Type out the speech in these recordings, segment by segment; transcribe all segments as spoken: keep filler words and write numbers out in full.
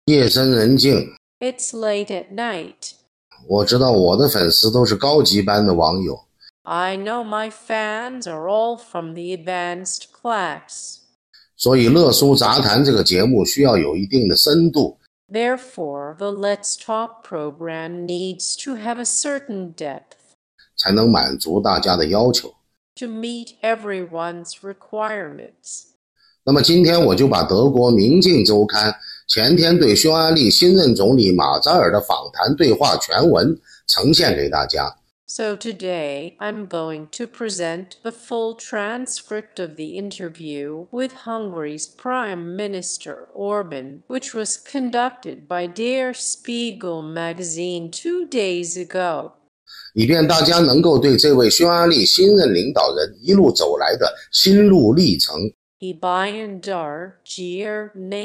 夜深人静 It's late at night. 我知道我的粉丝都是高级班的网友 I know my fans are all from the advanced class. 所以乐书杂谈这个节目需要有一定的深度 Therefore, the Let's Talk program needs to have a certain depth 才能满足大家的要求 to meet everyone's requirements. 那么今天我就把德国明镜周刊前天对匈牙利新任总理马扎尔的访谈对话全文呈现给大家。 So today, I'm going to present the full transcript of the interview with Hungary's Prime Minister Orbán, which was conducted by Der Spiegel magazine two days ago. 以便大家能够对这位匈牙利新任领导人一路走来的心路历程 Ibayandar Jier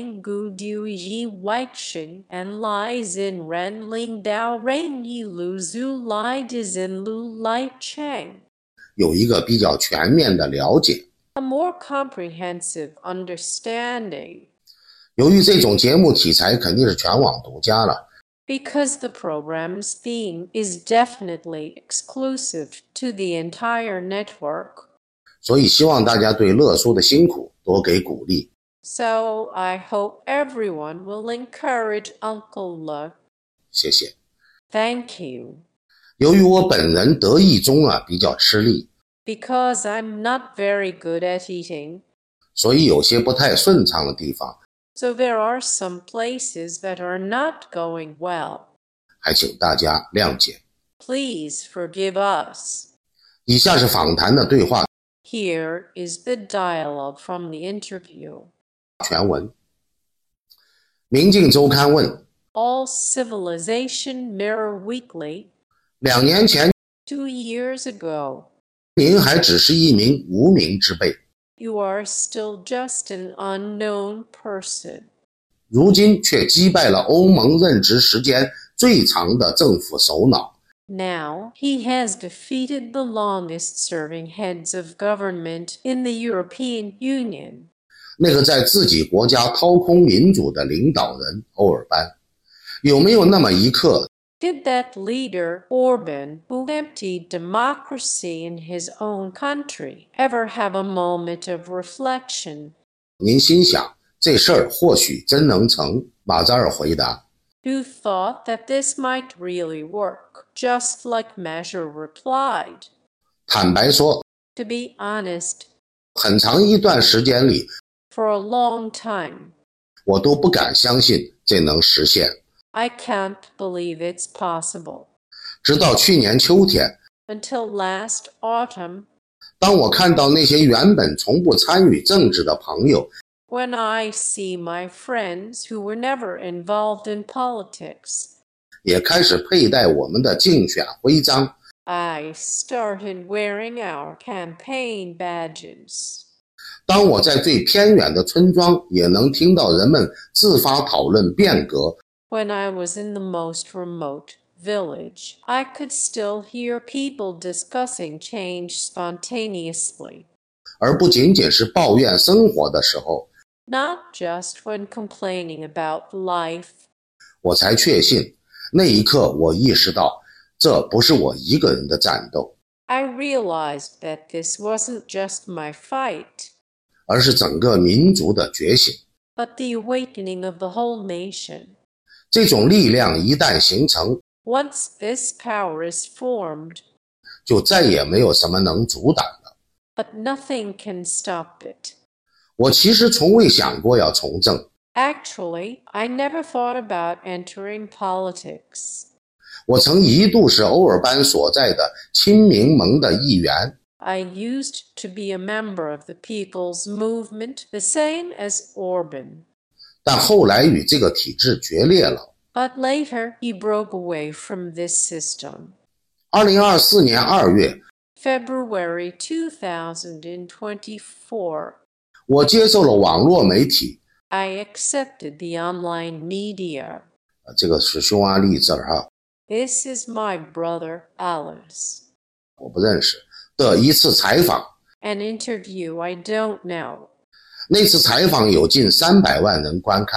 Nenguduji Weiching and Lizin Renling Dao Renyi Luzu Lai Dizin Lu Lai Cheng 有一个比较全面的了解。 A more comprehensive understanding. 由于这种节目题材肯定是全网独家了， Because the program's theme is definitely exclusive to the entire network. 所以希望大家对乐书的辛苦多给鼓励。 So I hope everyone will encourage Uncle Le. 谢谢。 Thank you. 由于我本人得意中啊比较吃力， Because I'm not very good at eating, 所以有些不太顺畅的地方， so there are some places that are not going well. 还请大家谅解。 Please forgive us. 以下是访谈的对话 Here is the dialogue from the interview. 全文。明镜周刊问， All Civilization Mirror Weekly. 两年前 Two years ago, 您还只是一名无名之辈， you are still just an unknown person. 如今却击败了欧盟任职时间最长的政府首脑。 Now he has defeated the longest-serving heads of government in the European Union. 那个在自己国家掏空民主的领导人欧尔班，有没有那么一刻 Did that leader, Orbán, who emptied democracy in his own country, ever have a moment of reflection? 您心想这事儿或许真能成？马扎尔回答， Who thought that this might really work, just like Measure replied. 坦白说， To be honest, 很长一段时间里， for a long time, 我都不敢相信这能实现。 I can't believe it's possible. 直到去年秋天， Until last autumn, 当我看到那些原本从不参与政治的朋友 when I see my friends who were never involved in politics, 也开始佩戴我们的竞选徽章， I started wearing our campaign badges. 当我在最偏远的村庄也能听到人们自发讨论变革， When I was in the most remote village, I could still hear people discussing change spontaneously, 而不仅仅是抱怨生活的时候， not just when complaining about life. 我才确信，那一刻我意识到，这不是我一个人的战斗， I realized that this wasn't just my fight, 而是整个民族的觉醒。 but the awakening of the whole nation. 这种力量一旦形成， Once this power is formed, 就再也没有什么能阻挡了。 but nothing can stop it. 我其实从未想过要从政， Actually, I never thought about entering politics. 我曾一度是欧尔班所在的亲民盟的一员， I used to be a member of the People's Movement, the same as Orbán. 但后来与这个体制决裂了。 But later, he broke away from this system. 二零二四年二月， February two thousand twenty-four, 我接受了网络媒体， I accepted the online media. 这个是匈牙利字儿哈， This is my brother, Alice. 我不认识的一次采访。 An interview I don't know. 那次采访有近三百万人观看，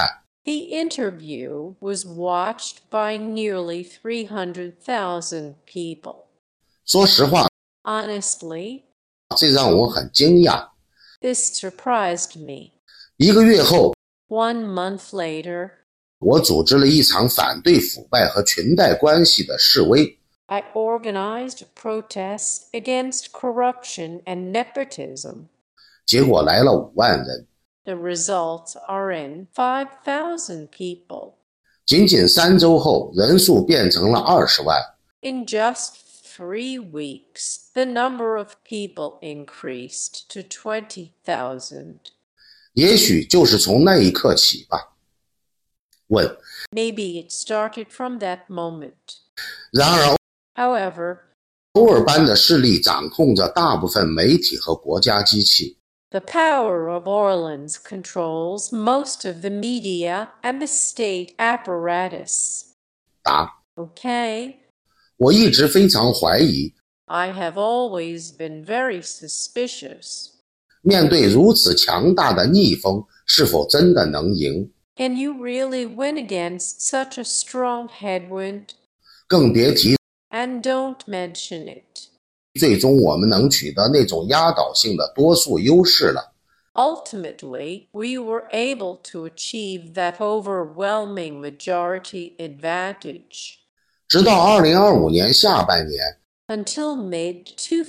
The interview was watched by nearly three hundred thousand people. 说实话， Honestly, 这让我很惊讶。 this surprised me. 一个月后， One month later, 我组织了一场反对腐败和裙带关系的示威。 I organized protests against corruption and nepotism. 结果来了五万人， The results are in five thousand people. 仅仅三周后，人数变成了二十万。 In just three weeks, the number of people increased to twenty thousand. 也许就是从那一刻起吧。问： Maybe it started from that moment. 然而， However, 欧尔班的势力掌控着大部分媒体和国家机器。 the power of Orleans controls most of the media and the state apparatus. 答： Okay, 我一直非常怀疑， I have always been very suspicious. 面对如此强大的逆风，是否真的能赢？ Can you really win against such a strong headwind? 更别提 And don't mention it. 最终我们能取得那种压倒性的多数优势了。 Ultimately, we were able to achieve that overwhelming majority advantage. 直到二零二五年下半年， Until mid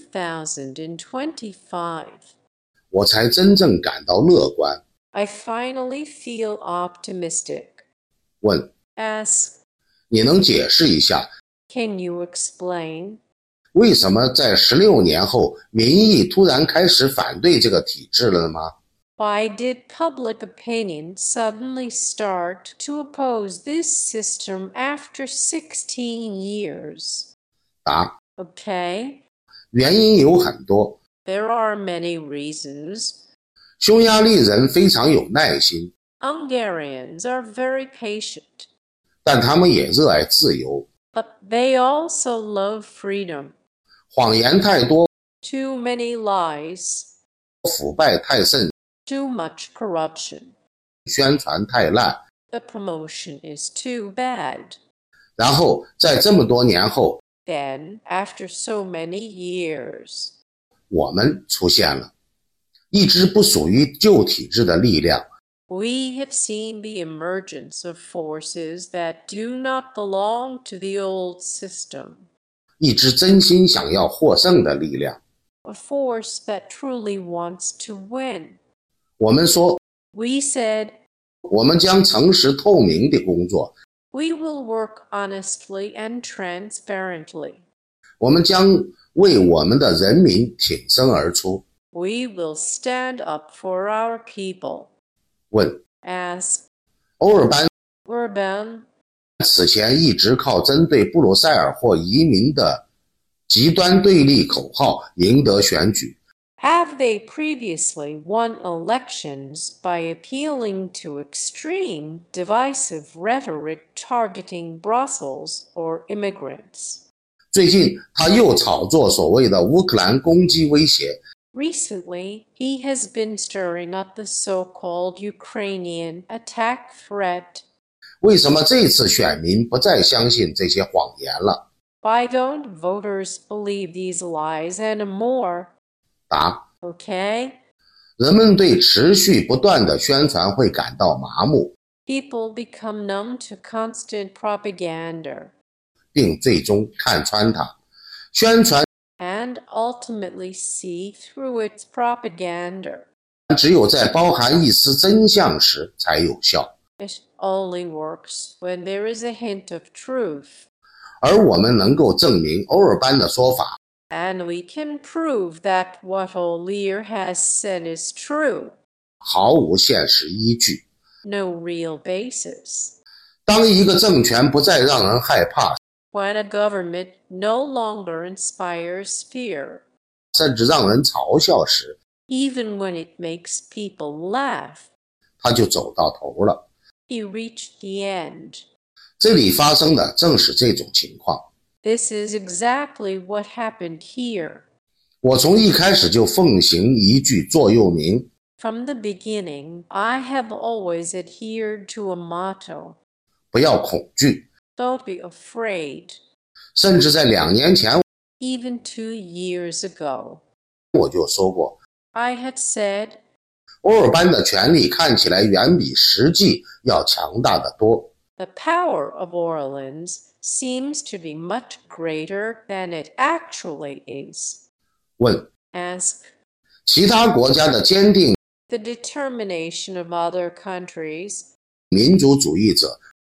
twenty twenty-five, 我才真正感到乐观。 I finally feel optimistic. 问： Ask, 你能解释一下， can you explain? 为什么在十六年后，民意突然开始反对这个体制了吗？ Why did public opinion suddenly start to oppose this system after sixteen years? 答： Okay, 原因有很多。 there are many reasons. 匈牙利人非常有耐心， Hungarians are very patient, 但他们也热爱自由。 but they also love freedom. 谎言太多， Too many lies, 腐败太甚， too much corruption. 宣传太烂。 The promotion is too bad. 然后在这么多年后， Then, after so many years, 我们出现了一支不属于旧体制的力量， we have seen the emergence of forces that do not belong to the old system, 一支真心想要获胜的力量。 a force that truly wants to win. 我们说， We said, 我们将诚实透明的工作， we will work honestly and transparently. 我们将为我们的人民挺身而出。 We will stand up for our people. 问： Ask, 欧尔班 Orban, 此前一直靠针对布鲁塞尔或移民的极端对立口号赢得选举， have they previously won elections by appealing to extreme, divisive rhetoric targeting Brussels or immigrants? 最近他又炒作所谓的乌克兰攻击威胁。 Recently, he has been stirring up the so-called Ukrainian attack threat. 为什么这次选民不再相信这些谎言了？ Why don't voters believe these lies anymore? 答： Okay? 人们对持续不断的宣传会感到麻木， People become numb to constant propaganda 并最终看穿它。宣传 and ultimately see through its propaganda. 只有在包含一丝真相时才有效， It only works when there is a hint of truth. 而我们能够证明欧尔班的说法 And we can prove that what O'Lear has said is true. 毫无现实依据。 No real basis. 当一个政权不再让人害怕， When a government no longer inspires fear, 甚至让人嘲笑时， even when it makes people laugh, 他就走到头了。 you reach the end. 这里发生的正是这种情况。 This is exactly what happened here. 我从一开始就奉行一句座右铭， From the beginning, I have always adhered to a motto. 不要恐惧。 Don't be afraid. 甚至在两年前 Even two years ago, 我就说过， I had said, 欧尔班的权力看起来远比实际要强大得多。 the power of Orleans seems to be much greater than it actually is. 问 Ask, 其他国家的坚定 the determination of other countries, 民族主义者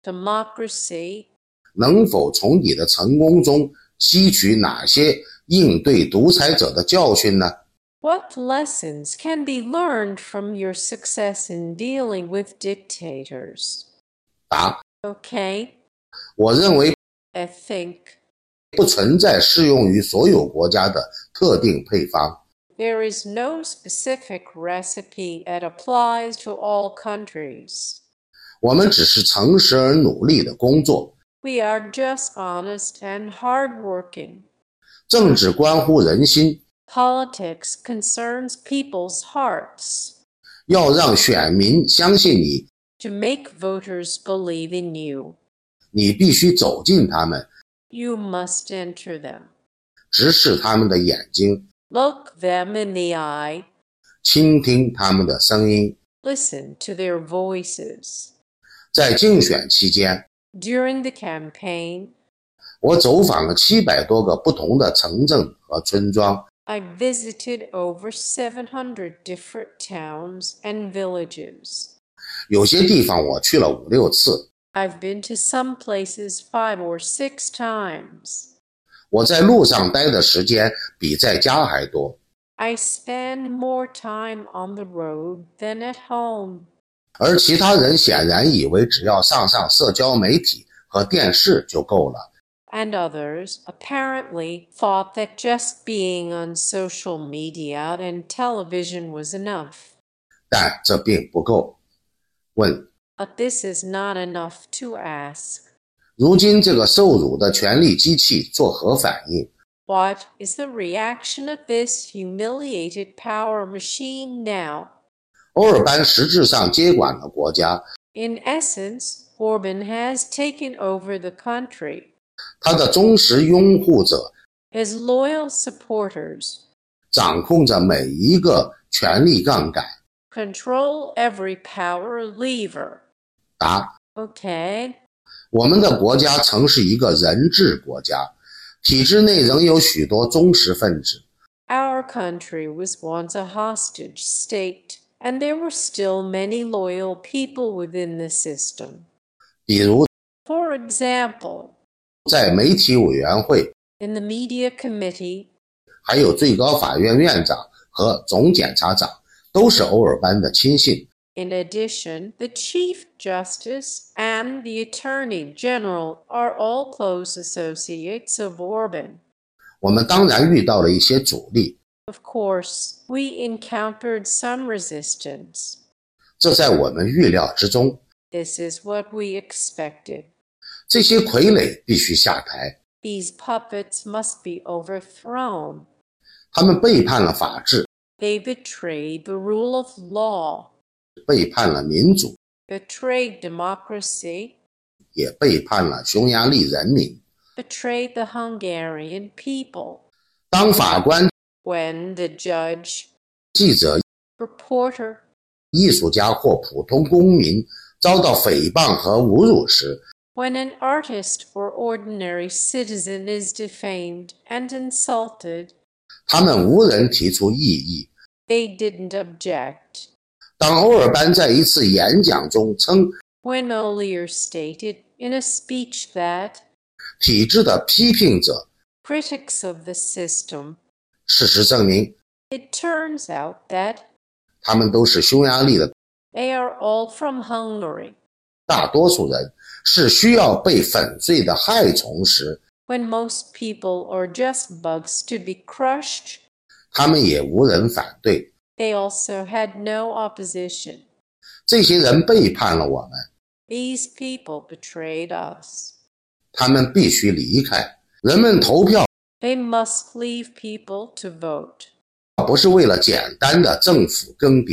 democracy, 能否从你的成功中吸取哪些应对独裁者的教训呢？ what lessons can be learned from your success in dealing with dictators? 答 Okay, 我认为 I think 不存在适用于所有国家的特定配方。 there is no specific recipe that applies to all countries. 我们只是诚实而努力的工作。 We are just honest and hardworking. 政治关乎人心， Politics concerns people's hearts. 要让选民相信你， To make voters believe in you, 你必须走进他们， you must enter them. 直视他们的眼睛， Look them in the eye. 倾听他们的声音。 Listen to their voices. 在竞选期间， During the campaign, 我走访了七百多个不同的城镇和村庄， I visited over seven hundred different towns and villages. 有些地方我去了五六次。 I've been to some places five or six times. 我在路上待的时间比在家还多， I spend more time on the road than at home. 而其他人显然以为只要上上社交媒体和电视就够了。 And others apparently thought that just being on social media and television was enough. 但这并不够。问： But this is not enough to ask. 如今这个受辱的权力机器作何反应？ What is the reaction of this humiliated power machine now? 欧尔班实质上接管了国家， In essence, Orban has taken over the country. 他的忠实拥护者 His loyal supporters 掌控着每一个权力杠杆。 control every power lever. 答： Okay, 我们的国家曾是一个人治国家，体制内仍有许多忠实分子。 our country was once a hostage state, and there were still many loyal people within the system. 比如 For example, 在媒体委员会， in the media committee, 还有最高法院院长和总检察长都是欧尔班的亲信。 in addition, the Chief Justice and the Attorney General are all close associates of Orban. 我们当然遇到了一些阻力， Of course, we encountered some resistance. 这在我们预料之中。 This is what we expected. 这些傀儡必须下台， These puppets must be overthrown. 他们背叛了法治， They betrayed the rule of law, 背叛了民主， betrayed democracy, 也背叛了匈牙利人民。 betrayed the Hungarian people. 当法官、 When the judge, 记者、 reporter, 艺术家或普通公民遭到诽谤和侮辱时， when an artist or ordinary citizen is defamed and insulted, 他们无人提出异议。 they didn't object. 当欧尔班在一次演讲中称 When Olier stated in a speech that 体制的批评者， critics of the system, 事实证明 it turns out that 他们都是匈牙利的 they are all from Hungary. 大多数人，是需要被粉碎的害虫时， When most people are just bugs to be crushed, 他们也无人反对。 they also had no opposition. 这些人背叛了我们， These people betrayed us. 他们必须离开。人们投票 They must leave people to vote. 不是为了简单的政府更迭，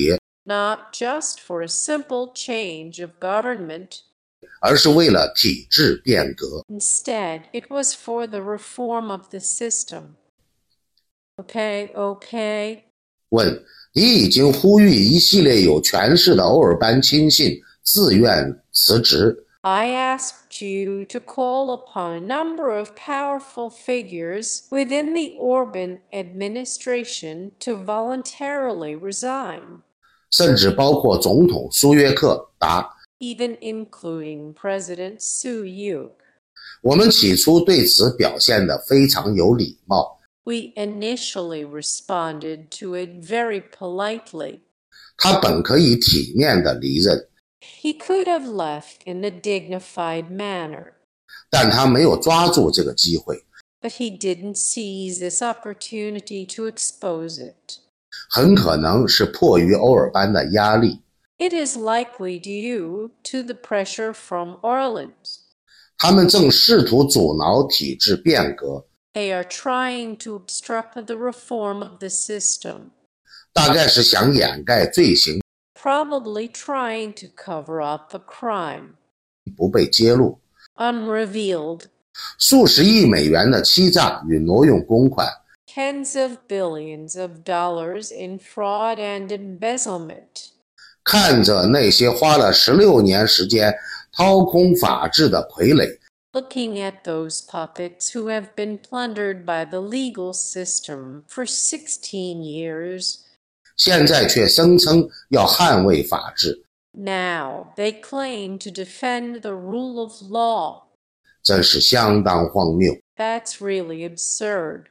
not just for a simple change of government. 而是为了体制变革。 Instead, it was for the reform of the system. Okay, okay. 问：你已经呼吁一系列有权势的欧尔班亲信自愿辞职。 I asked you to call upon a number of powerful figures within the Orban administration to voluntarily resign, 甚至包括总统苏约克。答： even including President Suryuk. 我们起初对此表现得非常有礼貌。 We initially responded to it very politely. 他本可以体面地离任， He could have left in a dignified manner, 但他没有抓住这个机会， but he didn't seize this opportunity to expose it. 很可能是迫于欧尔班的压力。 It is likely due to the pressure from Orleans. 他们正试图阻挠体制变革， They are trying to obstruct the reform of the system, 大概是想掩盖罪行 probably trying to cover up the crime, 不被揭露。 unrevealed. 数十亿美元的欺诈与挪用公款， Tens of billions of dollars in fraud and embezzlement. 看着那些花了十六年时间掏空法治的傀儡， Looking at those puppets who have been plundered by the legal system for sixteen years, 现在却声称要捍卫法治， now they claim to defend the rule of law. 真是相当荒谬。 That's really absurd.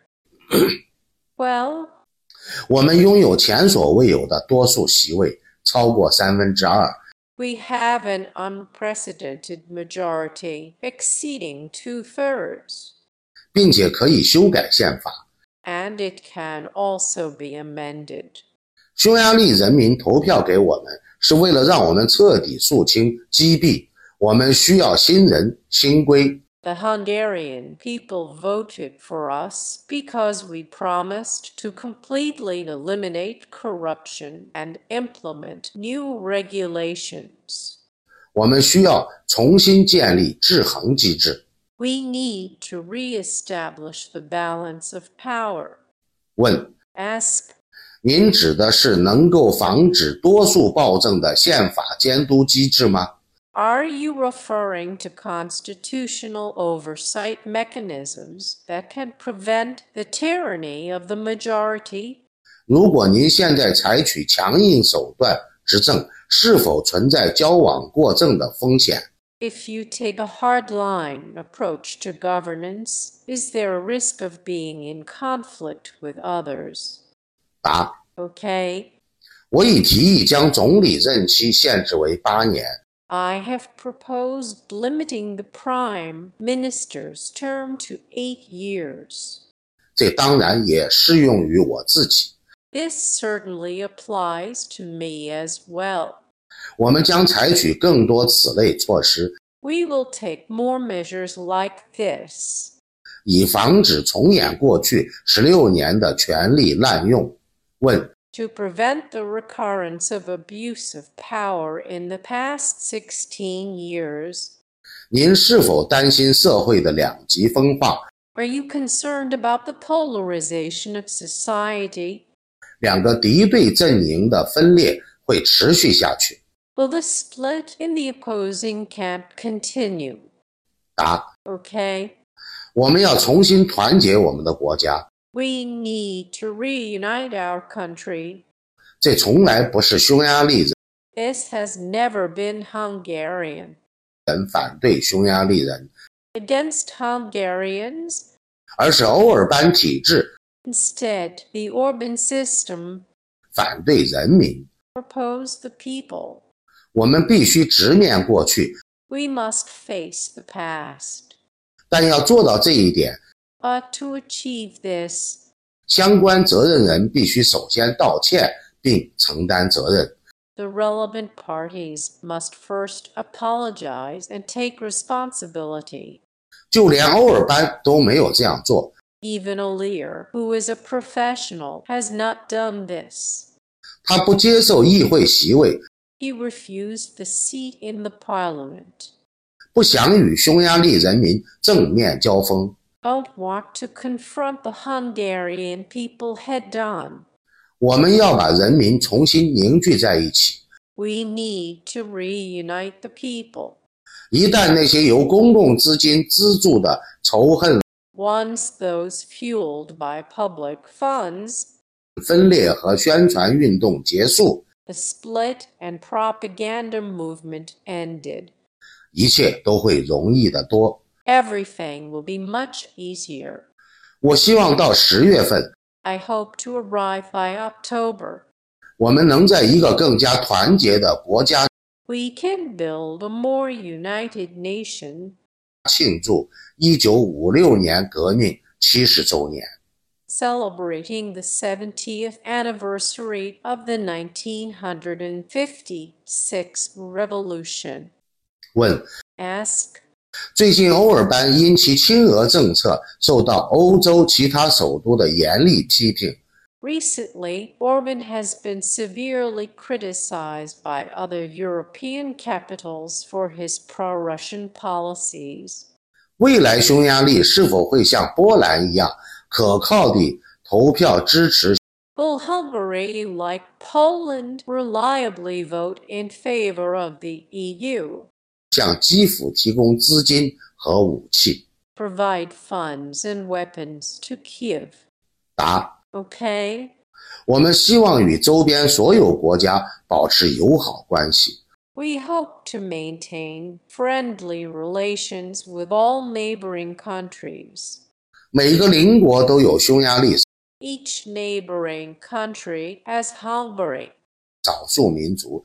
Well, 我们拥有前所未有的多数席位，超过三分之二。 we have an unprecedented majority exceeding two-thirds, 并且可以修改宪法。 and it can also be amended. 匈牙利人民投票给我们，是为了让我们彻底肃清、击毙。我们需要新人、新规。 The Hungarian people voted for us because we promised to completely eliminate corruption and implement new regulations. 我们需要重新建立制衡机制。 We need to re-establish the balance of power. 问： Ask, 您指的是能够防止多数暴政的宪法监督机制吗？ are you referring to constitutional oversight mechanisms that can prevent the tyranny of the majority? 如果您现在采取强硬手段执政，是否存在矫枉过正的风险？ If you take a hardline approach to governance, is there a risk of being in conflict with others? 答： Okay, 我已提议将总理任期限制为八年。 I have proposed limiting the prime minister's term to eight years. 这当然也适用于我自己。 This certainly applies to me as well. 我们将采取更多此类措施， We will take more measures like this, 以防止重演过去十六年的权力滥用。问： to prevent the recurrence of abuse of power in the past sixteen years. 您是否担心社会的两极分化？ Are you concerned about the polarization of society? 两个敌对阵营的分裂会持续下去？ Will the split in the opposing camp continue? 答： Okay, 我们要重新团结我们的国家。 we need to reunite our country. 这从来不是匈牙利人 This has never been Hungarian. 反对匈牙利人， Against Hungarians, 而是欧尔班体制 instead, the Orban system 反对人民。 proposed the people. 我们必须直面过去， We must face the past. 但要做到这一点， But to achieve this, 相关责任人必须首先道歉并承担责任。 the relevant parties must first apologize and take responsibility. 就连欧尔班都没有这样做。 Even Olir, who is a professional, has not done this. 他不接受议会席位， He refused the seat in the parliament. 不想与匈牙利人民正面交锋。 Don't want to confront the Hungarian people head-on. 我们要把人民重新凝聚在一起。 We need to reunite the people. 一旦那些由公共资金资助的仇恨、 Once those fueled by public funds, 分裂和宣传运动结束， the split and propaganda movement ended, 一切都会容易得多。 everything will be much easier. 我希望到十月份， I hope to arrive by October. 我们能在一个更加团结的国家 We can build a more united nation, 庆祝一九五六年革命七十周年。 celebrating the seventieth anniversary of the nineteen fifty-six revolution. 问： Ask, 最近欧尔班因其亲俄政策受到欧洲其他首都的严厉批评， recently, Orban has been severely criticized by other European capitals for his pro-Russian policies. 未来匈牙利是否会像波兰一样可靠地投票支持 Will Hungary, like Poland, reliably vote in favor of the E U, 向基辅提供资金和武器？ provide funds and weapons to Kiev? 答： Okay? 我们希望与周边所有国家保持友好关系。 We hope to maintain friendly relations with all neighboring countries. 每个邻国都有匈牙利 Each neighboring country has Hungary, 少数民族，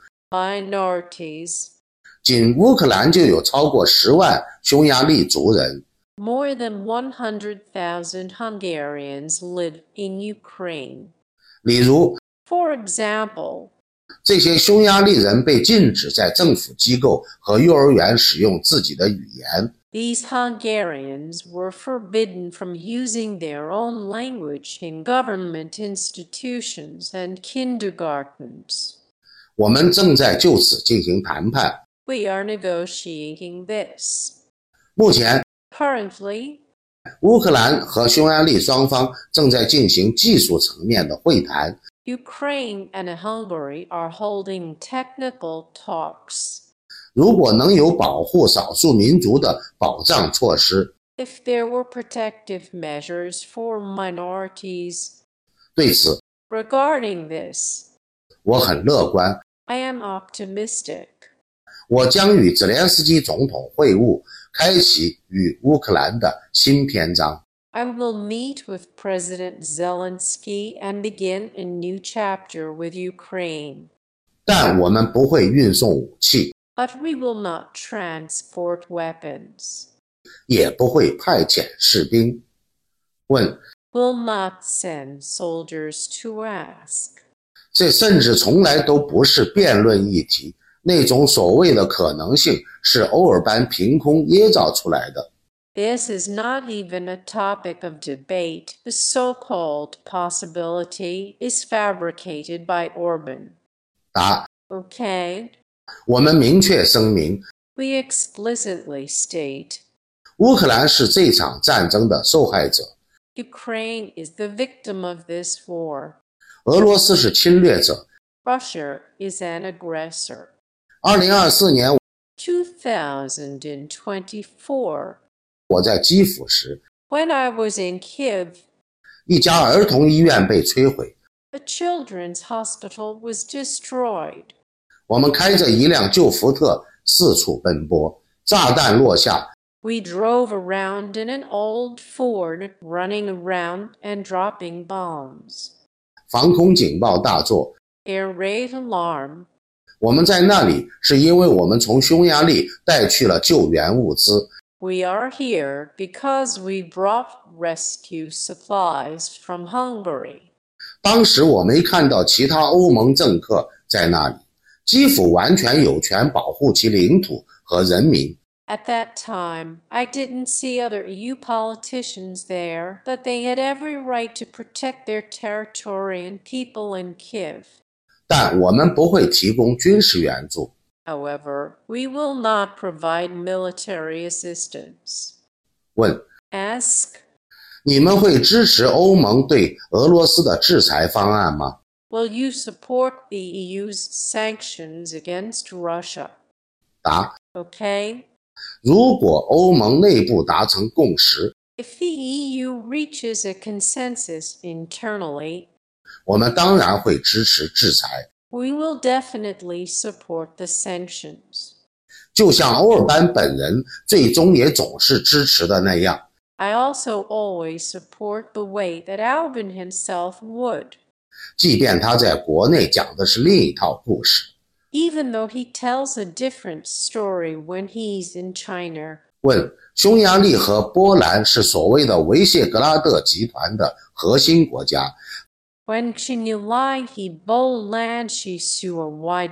minorities. 仅乌克兰就有超过十万匈牙利族人。 More than one hundred thousand Hungarians live in Ukraine. 例如， For example, 这些匈牙利人被禁止在政府机构和幼儿园使用自己的语言。 these Hungarians were forbidden from using their own language in government institutions and kindergartens. 我们正在就此进行谈判。 We are negotiating this. 目前， Currently, 乌克兰和匈牙利双方正在进行技术层面的会谈。 Ukraine and Hungary are holding technical talks. 如果能有保护少数民族的保障措施， If there were protective measures for minorities, 对此 regarding this, 我很乐观。 I am optimistic. 我将与泽连斯基总统会晤，开启与乌克兰的新篇章。 I will meet with President Zelensky and begin a new chapter with Ukraine. 但我们不会运送武器， But we will not transport weapons. 也不会派遣士兵。问： Will not send soldiers to ask. 这甚至从来都不是辩论议题，那种所谓的可能性是欧尔班凭空捏造出来的。 This is not even a topic of debate. The so-called possibility is fabricated by Orban. 答： Okay? 我们明确声明， We explicitly state, 乌克兰是这场战争的受害者， Ukraine is the victim of this war. 俄罗斯是侵略者。 Russia is an aggressor. 二零二四年 two thousand twenty-four. 我在基辅时， When I was in Kiev, 一家儿童医院被摧毁， a children's hospital was destroyed. 我们开着一辆旧福特四处奔波，炸弹落下， We drove around in an old Ford, running around and dropping bombs. 防空警报大作。 Air raid alarm. 我们在那里是因为我们从匈牙利带去了救援物资。 We are here because we brought rescue supplies from Hungary. 当时我没看到其他欧盟政客在那里，基辅完全有权保护其领土和人民。 At that time, I didn't see other E U politicians there, but they had every right to protect their territory and people in Kiev. 但我们不会提供军事援助。 However, we will not provide military assistance. 问 Ask, 你们会支持欧盟对俄罗斯的制裁方案吗？ will you support the E U's sanctions against Russia? 答 Okay. 如果欧盟内部达成共识， If the E U reaches a consensus internally, 我们当然会支持制裁。 we will definitely support the sanctions. 就像欧尔班本人最终也总是支持的那样， I also always support the way that Albin himself would, 即便他在国内讲的是另一套故事。 even though he tells a different story when he's in China. 问匈牙利和波兰是所谓的维谢格拉德集团的核心国家， When Chinulai Bolanchi Sua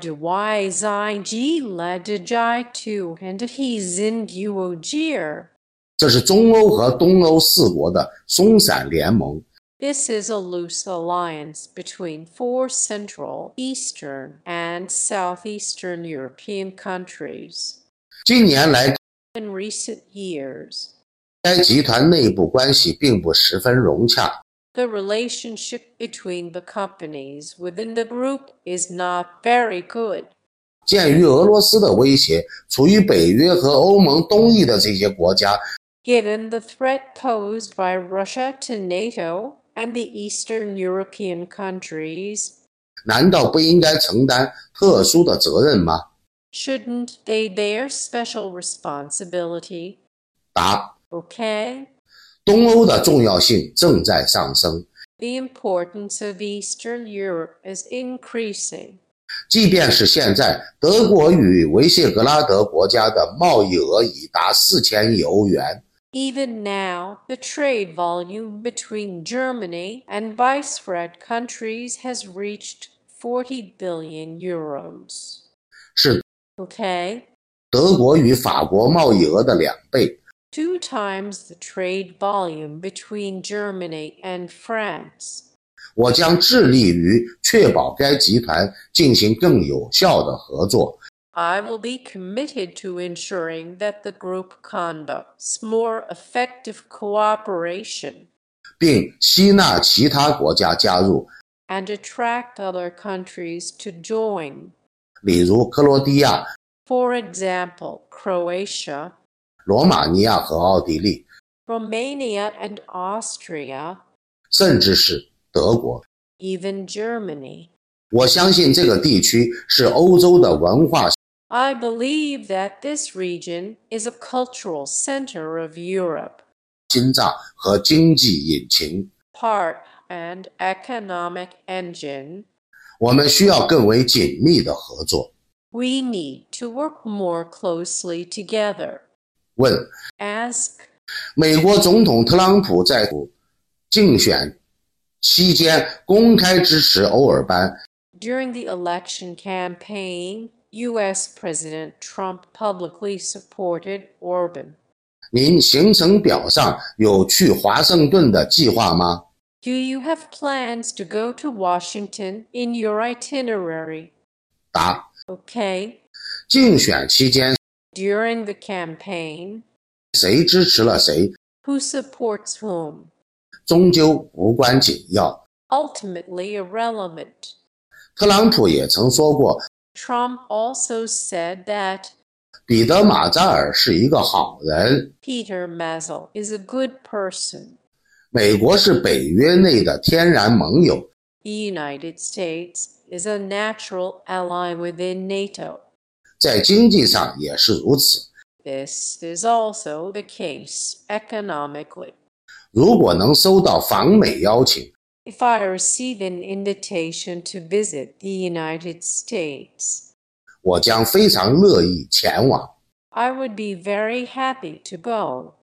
Wai Zai Ji La Dejai Tu and He's in Duogier. 这是中欧和东欧四国的松散联盟。 This is a loose alliance between four Central, Eastern, and Southeastern European countries. 近年来 In recent years, 该集团内部关系并不十分融洽， the relationship between the companies within the group is not very good. 鉴于俄罗斯的威胁，处于北约和欧盟东翼的这些国家， Given the threat posed by Russia to NATO and the Eastern European countries, 难道不应该承担特殊的责任吗？ shouldn't they bear special responsibility? 答 Okay. 东欧的重要性正在上升， The importance of Eastern Europe is increasing. 即便是现在，德国与维谢格拉德国家的贸易额已达四千亿欧元。 Even now, the trade volume between Germany and Visegrad countries has reached forty billion euros. 是 Okay. 德国与法国贸易额的两倍。 Two times the trade volume between Germany and France. 我将致力于确保该集团进行更有效的合作， I will be committed to ensuring that the group conducts more effective cooperation 并吸纳其他国家加入， and attract other countries to join. 例如克罗地亚、 For example, Croatia, 罗马尼亚和奥地利， Romania and Austria, 甚至是德国。 even Germany. 我相信这个地区是欧洲的文化 I believe that this region is a cultural center of Europe, 心脏和经济引擎。 part and economic engine. 我们需要更为紧密的合作。 We need to work more closely together. 问 Ask, 美国总统特朗普在竞选期间公开支持欧尔班， during the election campaign, U S President Trump publicly supported Orban. 您行程表上有去华盛顿的计划吗？ Do you have plans to go to Washington in your itinerary? 答 Okay. 竞选期间 During the campaign, 谁支持了谁， who supports whom? 终究无关紧要。 Ultimately irrelevant. 特朗普也曾说过， Trump also said that 彼得马扎尔是一个好人， Peter Mazel is a good person. 美国是北约内的天然盟友， The United States is a natural ally within NATO. 在经济上也是如此。 This is also the case economically. 如果能收到访美邀请， If I receive an invitation to visit the United States, 我将非常乐意前往。 I would be very happy to go.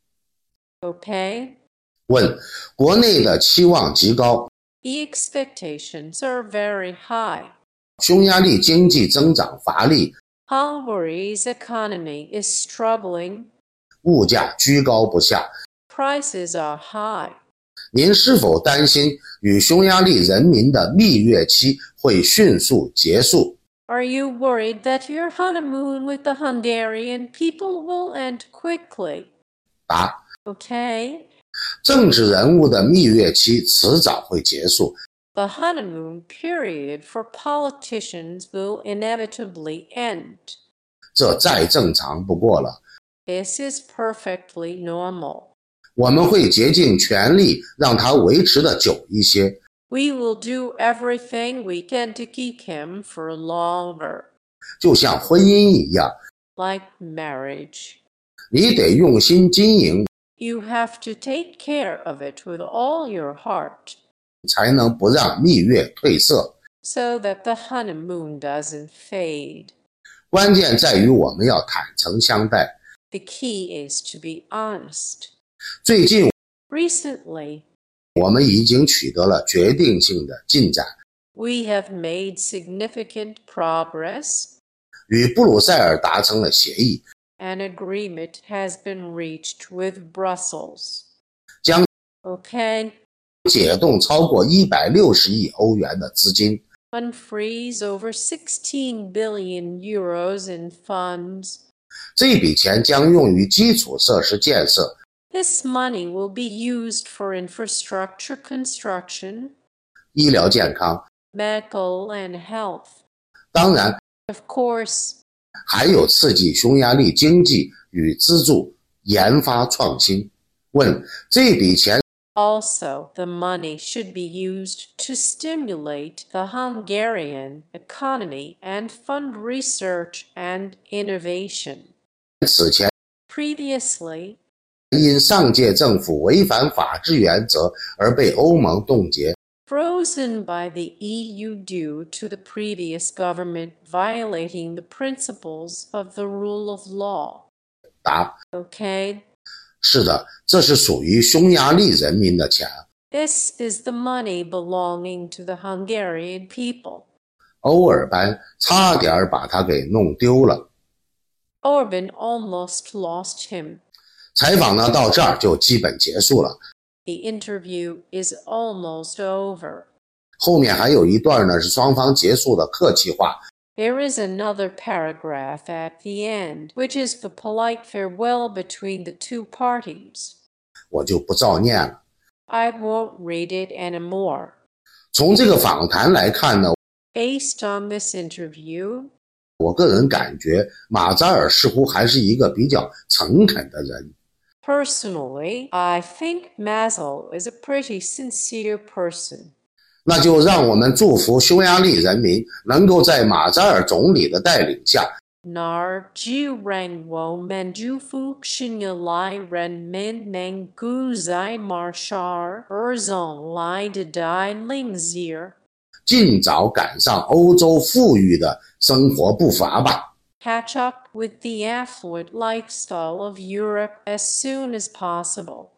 Okay? 问国内的期望极高， The expectations are very high. 匈牙利经济增长乏力， Hungary's economy is struggling. 物价居高不下， Prices are high. 您是否担心与匈牙利人民的蜜月期会迅速结束？ Are you worried that your honeymoon with the Hungarian people will end quickly? 答： Okay. 政治人物的蜜月期迟早会结束。 The honeymoon period for politicians will inevitably end. 这再正常不过了。 This is perfectly normal. 我们会竭尽全力让它维持的久一些。 We will do everything we can to keep him for longer. 就像婚姻一样， Like marriage. 你得用心经营， You have to take care of it with all your heart, 才能不让蜜月褪色。 so that the honeymoon doesn't fade. 关键在于我们要坦诚相待。 The key is to be honest. 最近 Recently, 我们已经取得了决定性的进展， we have made significant progress. 与布鲁塞尔达成了协议， An agreement has been reached with Brussels. 将 Okay. 解冻超过一百六十亿欧元的资金， Unfreeze over sixteen billion euros in funds. 这笔钱将用于基础设施建设、 This money will be used for infrastructure construction, 医疗健康， medical and health. 当然 Of course, 还有刺激匈牙利经济与资助研发创新。问：这笔钱 also the money should be used to stimulate the Hungarian economy and fund research and innovation. 此前 Previously, 因上届政府违反法治原则而被欧盟冻结， frozen by the E U due to the previous government violating the principles of the rule of law. 答： Okay, 是的，这是属于匈牙利人民的钱。 this is the money belonging to the Hungarian people. 欧尔班差点把他给弄丢了。 Orban almost lost him. 采访呢到这儿就基本结束了， The interview is almost over. 后面还有一段呢是双方结束的客气话。 There is another paragraph at the end, which is the polite farewell between the two parties. 我就不照念了。 I won't read it anymore. 从这个访谈来看呢， Based on this interview, 我个人感觉马扎尔似乎还是一个比较诚恳的人。 personally, I think Mazel is a pretty sincere person. 那就让我们祝福匈牙利人民能够在马扎尔总理的带领下， Nar jiu rangwo menjufu xinyalai ren min nang guzai marshar erzong lai de dai lingzir. 尽早赶上欧洲富裕的生活步伐吧。 Catch up with the affluent lifestyle of Europe as soon as possible.